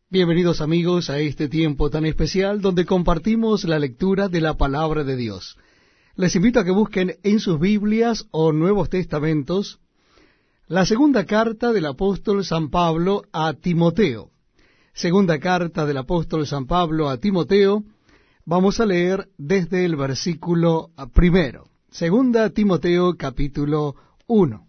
Bienvenidos amigos a este tiempo tan especial donde compartimos la lectura de la Palabra de Dios. Les invito a que busquen en sus Biblias o Nuevos Testamentos la segunda carta del apóstol San Pablo a Timoteo. Segunda carta del apóstol San Pablo a Timoteo, vamos a leer desde el versículo primero. Segunda Timoteo capítulo 1.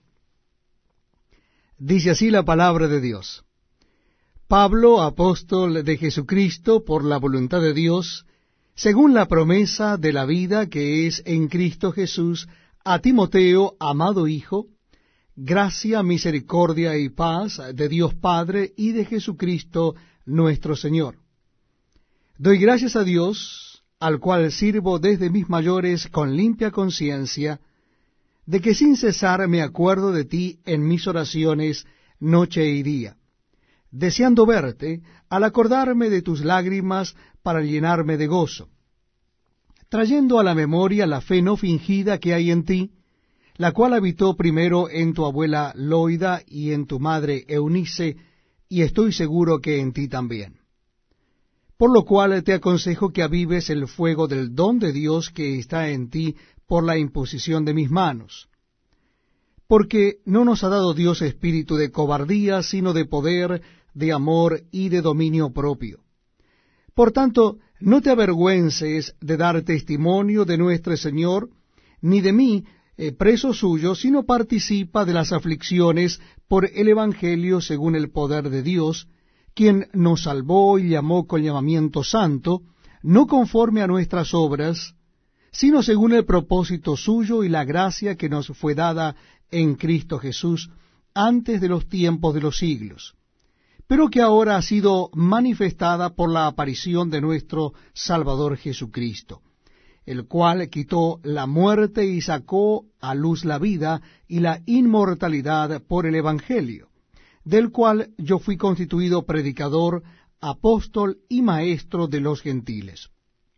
Dice así la palabra de Dios. Pablo, apóstol de Jesucristo por la voluntad de Dios, según la promesa de la vida que es en Cristo Jesús, a Timoteo, amado Hijo, gracia, misericordia y paz de Dios Padre y de Jesucristo nuestro Señor. Doy gracias a Dios, al cual sirvo desde mis mayores con limpia conciencia, de que sin cesar me acuerdo de ti en mis oraciones noche y día, deseando verte, al acordarme de tus lágrimas para llenarme de gozo, trayendo a la memoria la fe no fingida que hay en ti, la cual habitó primero en tu abuela Loida y en tu madre Eunice, y estoy seguro que en ti también. Por lo cual te aconsejo que avives el fuego del don de Dios que está en ti por la imposición de mis manos. Porque no nos ha dado Dios espíritu de cobardía, sino de poder, de amor y de dominio propio. Por tanto, no te avergüences de dar testimonio de nuestro Señor, ni de mí, preso suyo, sino participa de las aflicciones por el Evangelio según el poder de Dios, quien nos salvó y llamó con llamamiento santo, no conforme a nuestras obras, sino según el propósito suyo y la gracia que nos fue dada en Cristo Jesús antes de los tiempos de los siglos, pero que ahora ha sido manifestada por la aparición de nuestro Salvador Jesucristo, el cual quitó la muerte y sacó a luz la vida y la inmortalidad por el Evangelio, del cual yo fui constituido predicador, apóstol y maestro de los gentiles.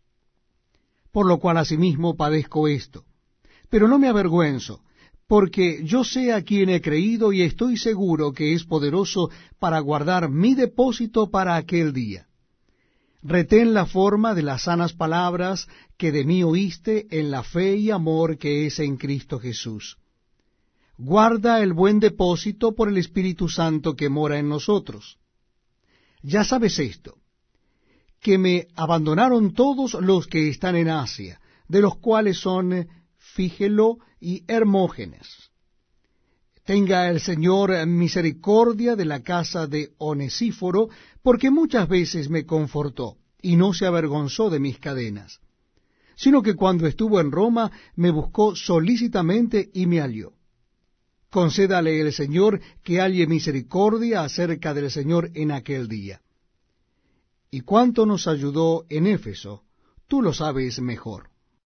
Por lo cual asimismo padezco esto, pero no me avergüenzo, porque yo sé a quien he creído y estoy seguro que es poderoso para guardar mi depósito para aquel día. Retén la forma de las sanas palabras que de mí oíste en la fe y amor que es en Cristo Jesús. Guarda el buen depósito por el Espíritu Santo que mora en nosotros. Ya sabes esto, que me abandonaron todos los que están en Asia, de los cuales son Fígelo y Hermógenes. Tenga el Señor misericordia de la casa de Onesíforo, porque muchas veces me confortó, y no se avergonzó de mis cadenas, sino que cuando estuvo en Roma me buscó solícitamente y me halló. Concédale el Señor que halle misericordia acerca del Señor en aquel día. Y cuánto nos ayudó en Éfeso, tú lo sabes mejor.